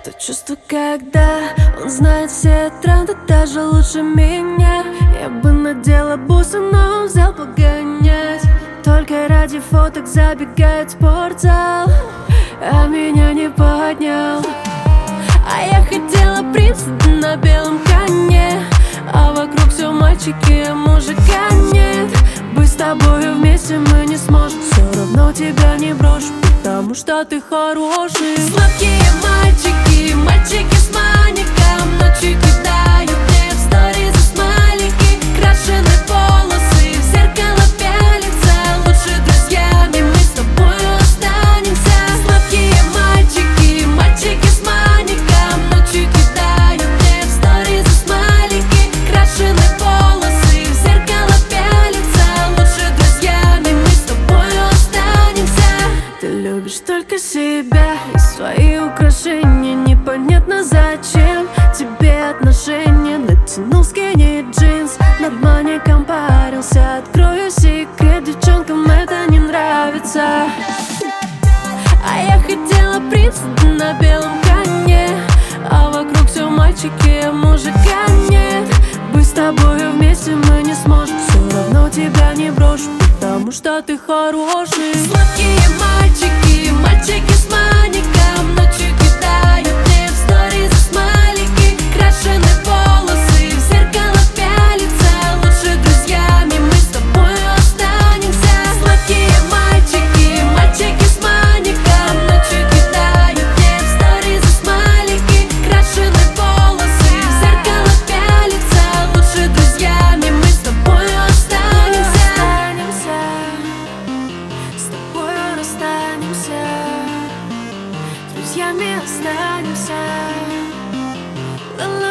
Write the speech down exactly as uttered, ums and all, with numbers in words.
То чувство, когда он знает все тренды даже лучше меня. Я бы надела бусы, но он взял погонять. Только ради фоток забегает в спортзал, а меня не поднял. А я хотела принца на белом коне, а вокруг все мальчики, а мужика нет. Быть с тобою вместе мы не сможем, все равно тебя не брошу, потому что ты хороший. Сладкие мальчики, мальчики с маником, ночью кидают мне в сторизы смайлики. Крашены волосы, в зеркало пялятся, лучше друзьями мы с тобою останемся. Сладкие мальчики, мальчики с маником, ночью кидают мне в сторизы смайлики. Крашены волосы, в зеркало пялятся, лучше друзьями мы с тобою останемся. Ты любишь только себя и свои украшения, непонятно зачем тебе отношения. Натянул скини джинс, над маником парился. Открою секрет, девчонкам это не нравится. А я хотела принца на белом коне, а вокруг все мальчики, а мужика нет. Быть с тобою вместе мы не сможем, все равно тебя не брошу, потому что ты хороший. Сладкие мальчики, мальчики с маником, ночью кидают мне в сторизы смайлики. Крашены волосы, в зеркало пялятся, лучше друзьями мы с тобою останемся. Сладкие мальчики, мальчики с маником, ночью кидают мне в сторизы смайлики. Крашены волосы, в зеркало пялятся, лучше друзьями мы с тобою останемся. С тобою расстанемся, друзьями останемся. Ла-ла.